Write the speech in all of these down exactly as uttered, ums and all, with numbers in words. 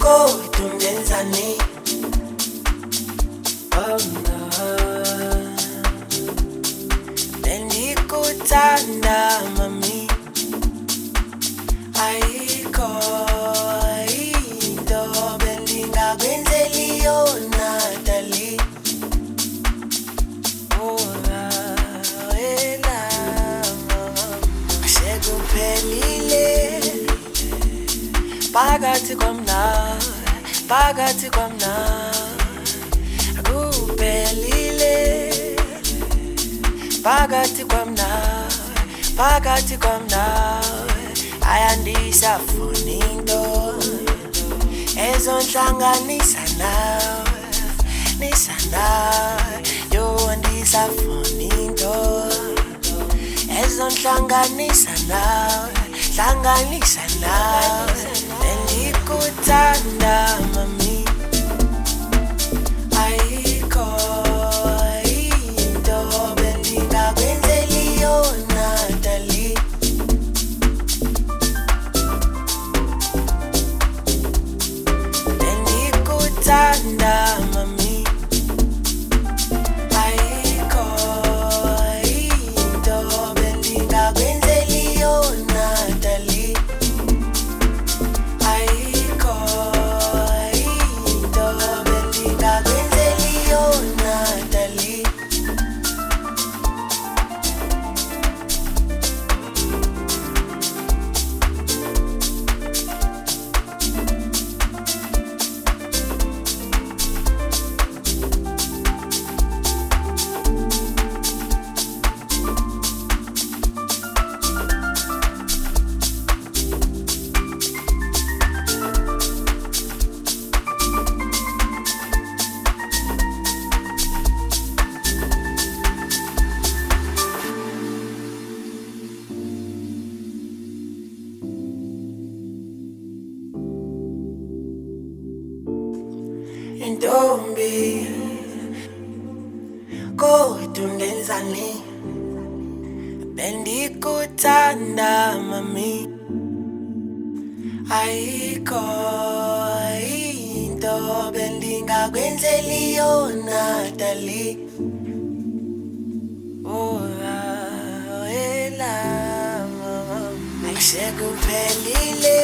kodwa ungenzani? Oh no, bengikuthanda mami, ayikho into bengingakwenzeli yona dali. Oh wena sekuphelile phakathi kwamna, phakathi kwamna kuphelile, phakathi kwamna, phakathi kwamna ayandisafuna into ezonhlanganisa nawe, nisa nawe, yo andisafuna into ezonhlanganisa nawe, hlanganisa nawe. Bengikuthanda mami, ayikho into bengingakwenzeli yona dali. Bengikuthanda mami, ayikho into bengingakwenzeli yona dali. Ayikho into bengingakwenzeli yona dali. Ntombi kodwa ungenzani? Bengikuthanda mami, ayikho into bengingakwenzeli yona dali. Oh wena sekuphelile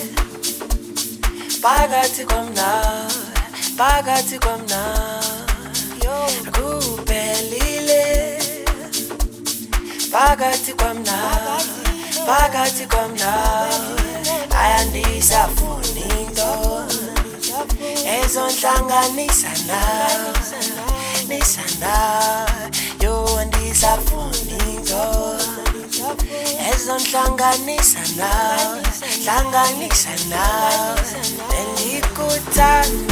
phakathi kwamna, phakathi kwamna kuphelile, phakathi kwamna, phakathi kwamna ayandisafuna into ezonhlanganisa nawe, nisa nawe, yo andisafuna into ezonhlanganisa nawe, hlanganisa nawe. Bengikuthanda